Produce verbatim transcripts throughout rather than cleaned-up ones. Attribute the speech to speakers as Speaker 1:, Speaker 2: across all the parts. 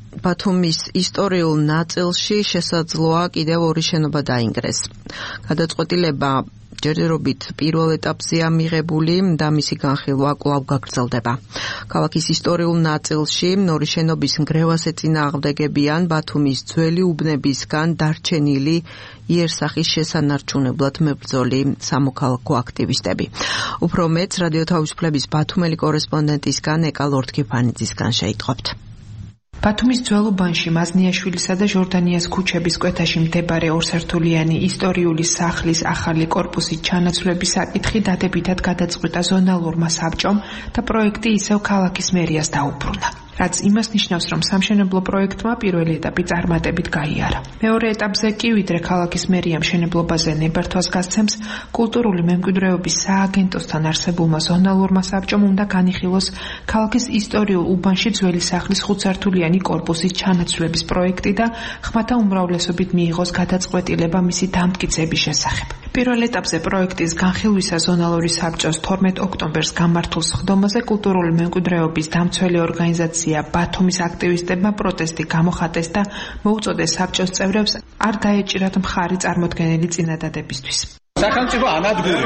Speaker 1: ბათუმის ისტორიულ ნაწილში შესაძლოა კიდევ ორი შენობა დაინგრეს. გადაწყვეტილება ჯერჯერობით პირველ ეტაპზეა მიღებული და მისი განხილვა კვლავ გაგრძელდება. ქალაქის ისტორიულ ნაწილში ორი შენობის ნგრევას ეწინააღმდეგებიან ბათუმის ძველი უბნებისგან დარჩენილი იერსახის შესანარჩუნებლად მებრძოლი სამოქალაქო აქტივისტები. უფრო მეტს რადიო თავისუფლების ბათუმელი კორესპონდენტისგან ეკა ლორთქიფანიძისგან შეიტყობთ.
Speaker 2: ბათუმის ძველ უბანში მაზნიაშვილისა და ჟორდანიას ქუჩების კვეთაში მდებარე ორსართულიანი ისტორიული სახლის ახალი კორპუსის ჩანაცვლების საკითხი დადებითად გადაწყვიტა ზონალურმა საბჭომ და პროექტი ისევ ქალაქის მერიას დაუბრუნა. რაც იმას ნიშნავს, რომ სამშენებლო პროექტმა პირველი ეტაპი წარმატებით გაიარა. მეორე ეტაპზე კი, ვიდრე ქალაქის მერიამ მშენებლობაზე ნებართვას გასცემს, კულტურული მემკვიდრეობის სააგენტოსთან არსებულმა ზონალურმა საბჭომ უნდა განიხილოს ქალაქის ისტორიულ უბანში ძველი სახლის ხუთსართულიანი კორპუსის ჩანაცვლების პროექტი და ხმათა უმრავლესობით მიიღოს გადაწყვეტილება მისი დამტკიცების შესახებ. პირველ ეტაპზე პროექტის განხილვისა ზონალური საბჭოს თორმეტ ოქტომბერს გამართულ სხდომაზე კულტურული მემკვიდრეობის დამცველი ორგანიზაცია ბათუმის აქტივისტებმა პროტესტი გამოხატეს და მოუწოდეს საბჭოს წევრებს არ დაეჭირათ მხარი წარმოდგენილი წინადადებისთვის.
Speaker 3: სახელმწიფო ანადგურებს.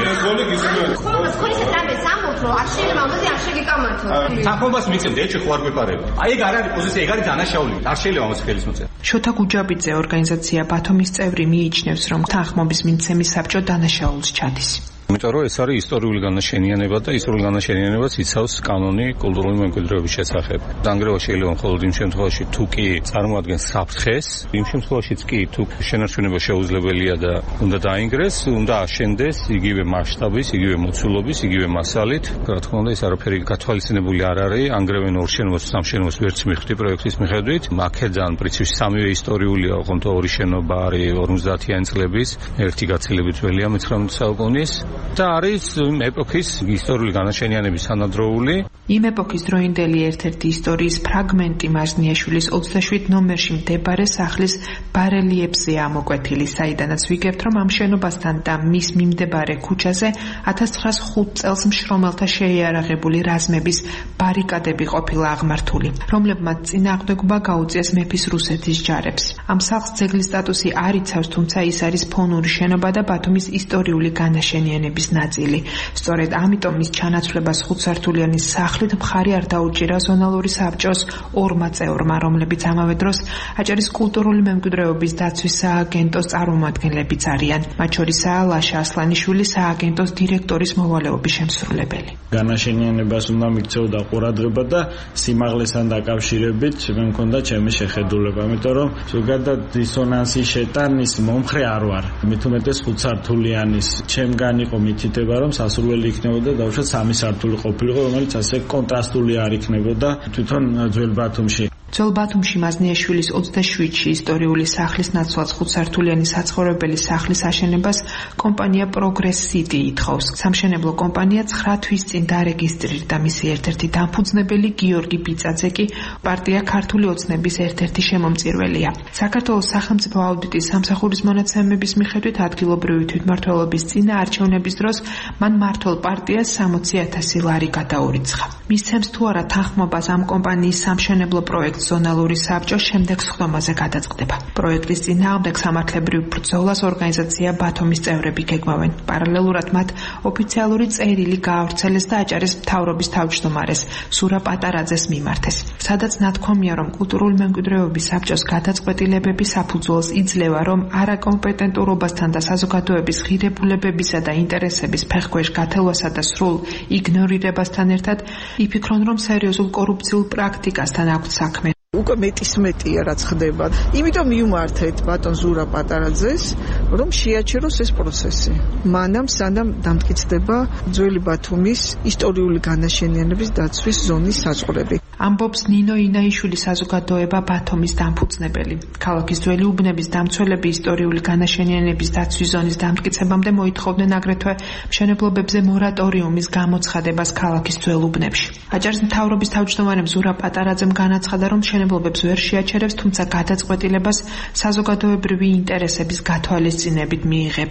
Speaker 4: ხოლმე ხოლის რამე სამოთ რომ არ შეიძლება ამაზე არ შეგიკამათო.
Speaker 3: თანხმობას მიწევთ, ეჭვი ხო არ გვეპარება. აი ეგ არ არის პოზიცია, ეგ არის დანაშაული. არ შეიძლება ამას ხელის მოწერა.
Speaker 2: შოთა გუჯაბიძე ორგანიზაცია ბათუმის წევრი მიიჩნევს, რომ თანხმობის მიმცემის საბჭო დანაშაულს ჩადის.
Speaker 5: იმიტომ რომ ეს არის ისტორიული განაშენიანება და ისტორიული განაშენიანებას იცავს კანონი კულტურული მემკვიდრეობის შესახებ. დანგრევა შეიძლება მხოლოდ იმ შემთხვევაში, თუ კი წარმოადგენს საფრთხეს, იმ შემთხვევაშიც კი თუ შენარჩუნება შეუძლებელია და უნდა დაინგრეს, უნდა აშენდეს იგივე მასშტაბის, იგივე მოცულობის, იგივე მასალით. რა თქმა უნდა, ეს არაფერი გათვალისწინებული არ არის. ანგრევენ ორ შენობას, სამ შენობას ვერც მიხდი პროექტის მიხედვით. აქედან პრინციპში სამივე ისტორიულია, ოღონდ ორი შენობა არის ორმოცდაათიანი წლების, ერთი გაცილებით ძველია მეცხრამეტე საუკუნის. და არის ეპოქის ისტორიული განაშენიანების თანადროული.
Speaker 2: იმ ეპოქის დროინდელი ერთ-ერთი ისტორიის ფრაგმენტი მაზნიაშვილის ოცდაშვიდ ნომერში მდებარე სახლის ბარელიეფზე ამოკვეთილი, საიდანაც ვიგებთ, რომ ამ შენობასთან და მის მიმდებარე ქუჩაზე ათას ცხრაას ხუთ წელს მშრომელთა შეიარაღებული რაზმების ბარიკადები ყოფილა აღმართული, რომლებმაც წინააღმდეგობა გაუწიეს მეფის რუსეთის ჯარებს. ამ სახლს ძეგლის სტატუსი არ იცავს, თუმცა ის არის ფონური შენობა და ბათუმის ისტორიული განაშენიანების ნაწილი. სწორედ ამიტომ მის ჩანაცვლებას ხუთსართულიანი სახლით მხარი არ დაუჭირა ზონალური საბჭოს ორმა წევრმა, რომლებიც ამავე დროს აჭარის კულტურული მემკვიდრეობის დაცვის სააგენტოს წარმომადგენლებიც არიან. მათ შორისაა ლაშა ასლანიშვილი, სააგენტოს დირექტორის მოვალეობის შემსრულებელი.
Speaker 6: განაშენიანებას უნდა მიქცეოდა ყურადღება და სიმაღლესთან დაკავშირებით მე მქონდა ჩემი შეხედულება, იმიტომ რომ ზოგადად დისონანსის შეტანის მომხრე არ ვარ. მით უმეტეს ხუთსართულიანის ჩემგან იყო მითითება, რომ სასურველი იქნებოდა დაუშვათ სამი სართული ყოფილიყო, რომელიც ასე კონტრასტული არ იქნებოდა თვითონ ძველ ბათუმში.
Speaker 2: ძველ ბათუმში მაზნიაშვილის ოცდაშვიდში ისტორიული სახლის ნაცვალ ხუთსართულიანი საცხოვრებელი სახლის აშენებას კომპანია Progress City ითხოვს. სამშენებლო კომპანია ცხრა თვის წინ დარეგისტრირდა, მისი ერთ-ერთი დამფუძნებელი გიორგი ბიწაძე კი პარტია ქართული ოცნების ერთ-ერთი შემომწირველია. საქართველოს სახელმწიფო აუდიტის სამსახურის მონაცემების მიხედვით ადგილობრივი თვითმმართველობის წინა არჩევნების დროს მან მმართველ პარტიას სამოცი ათასი ლარი გადაურიცხა. მისცემს თუ არა თანხმობას ამ კომპანიის სამშენებლო პროექტს ზონალური საბჭო შემდეგ სხდომაზე გადაწყდება. პროექტის წინააღმდეგ სამართლებრივ ბრძოლას ორგანიზაცია ბათუმის წევრები გეგმავენ. პარალელურად მათ ოფიციალური წერილი გაავრცელეს და აჭარის მთავრობის თავმჯდომარეს სურა პატარაძეს მიმართეს. სადაც ნათქვამია, რომ კულტურული მემკვიდრეობის საბჭოს გადაწყვეტილებები საფუძველს იძლევა, რომ არაკომპეტენტურობასთან და საზოგადოების ღირებულებებისა და ინტერესების ფეხქვეშ გათელვასა და სრულ იგნორირებასთან ერთად იფიქრონ, რომ სერიოზულ კორუფციულ პრაქტიკასთან აქვთ საქმე.
Speaker 7: უკვე მეტის მეტია რაც ხდება. იმიტომ მივმართეთ ბატონ ზურა პატარაძეს, რომ შეაჩეროს ეს პროცესი. მანამ სანამ დამტკიცდება ძველი ბათუმის ისტორიული განაშენიანების დაცვის ზონის საზღვრები.
Speaker 2: ამბობს ნინო ინაიშვილი, საზოგადოება ბათუმის დამფუძნებელი. ქალაქის ძველი უბნების დამცველები ისტორიული განაშენიანების დაცვის ზონის დამტკიცებამდე მოითხოვდნენ აგრეთვე მშენებლობებზე მორატორიუმის გამოცხადებას ქალაქის ძველ უბნებში. აჭარის მთავრობის თავმჯდომარემ ზურა პატარაძემ განაცხადა, რომ მშენებლობებს ვერ შეაჩერებს, თუმცა გადაწყვეტილებას საზოგადოებრივი ინტერესების გათვალისწინებით მიიღებენ.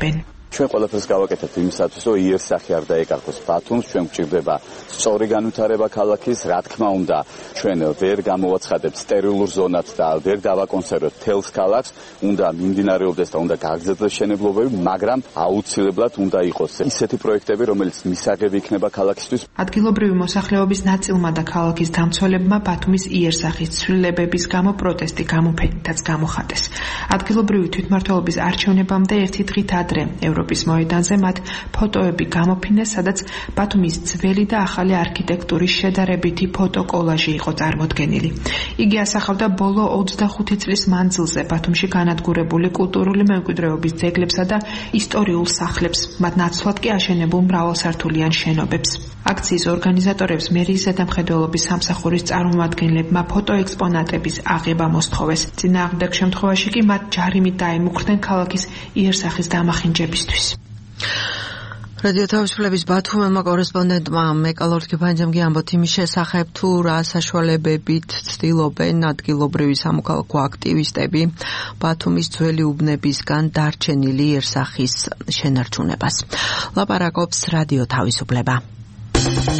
Speaker 8: ჩვენ ყველაფერს გავაკეთებთ იმისათვის, რომ იერსახე არ დაეკარგოს ბათუმს, ჩვენ გვჭირდება სწორი განვითარება ქალაქის, რა თქმა უნდა, ჩვენ ვერ გამოვაცხადებთ სტერილურ ზონად და ვერ დავაკონსერვებთ თელს ქალაქს, უნდა მიმდინარეობდეს და უნდა გაგრძელდეს მშენებლობები, მაგრამ აუცილებლად უნდა იყოს ისეთი პროექტები, რომელიც მისაღები იქნება ქალაქისთვის.
Speaker 2: ადგილობრივი მოსახლეობის ნაწილმა და ქალაქის დამცველებმა ბათუმის იერსახის ცვლილებების გამო პროტესტი გამოფენითაც გამოხატეს. ადგილობრივი თვითმმართველობის არჩევნებამდე ერთი დღით ადრე ევროპის მოედანზე მათ ფოტოები გამოფინეს, სადაც ბათუმის ძველი და ახალი არქიტექტურის შედარებითი ფოტოკოლაჟი იყო წარმოდგენილი. იგი ასახავდა ბოლო ოცდახუთი წლის მანძილზე ბათუმში განადგურებული კულტურული მემკვიდრეობის ძეგლებსა და ისტორიულ სახლებს, მათ ნაცვლად კი აშენებულ მრავალსართულიან შენობებს. აქციის ორგანიზატორებს მერიის ზედამხედველობის სამსახურის წარმომადგენლებმა ფოტოექსპონატების აღება მოსთხოვეს. წინააღმდეგ შემთხვევაში კი მათ ჯარიმით დაემუქრნენ ქალაქის იერსახის დამახინჯებისთვის.
Speaker 1: რადიო თავისუფლების ბათუმელმა კორესპონდენტმა მეკალორ თქიფანიძემ ამბობთ იმის შესახებ, თუ რა საშუალებებით ცდილობენ ადგილობრივი სამოქალაქო აქტივისტები ბათუმის ძველი უბნებისგან დარჩენილი იერსახის შენარჩუნებას. ლაპარაკობს რადიო თავისუფლება.